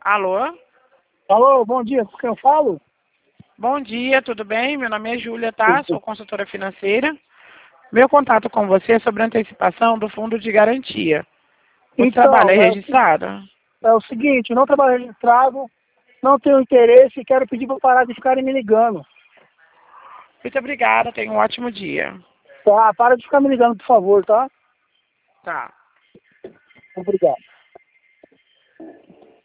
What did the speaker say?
Alô? Alô, bom dia, com quem eu falo? Bom dia, tudo bem? Meu nome é Júlia, tá? Sou consultora financeira. Meu contato com você é sobre a antecipação do fundo de garantia. O trabalho é Então, registrado? é o seguinte, não trabalho registrado, não tenho interesse e quero pedir para parar de ficarem me ligando. Muito obrigada, tenha um ótimo dia. Tá, para de ficar me ligando, por favor, tá? Tá. Obrigado.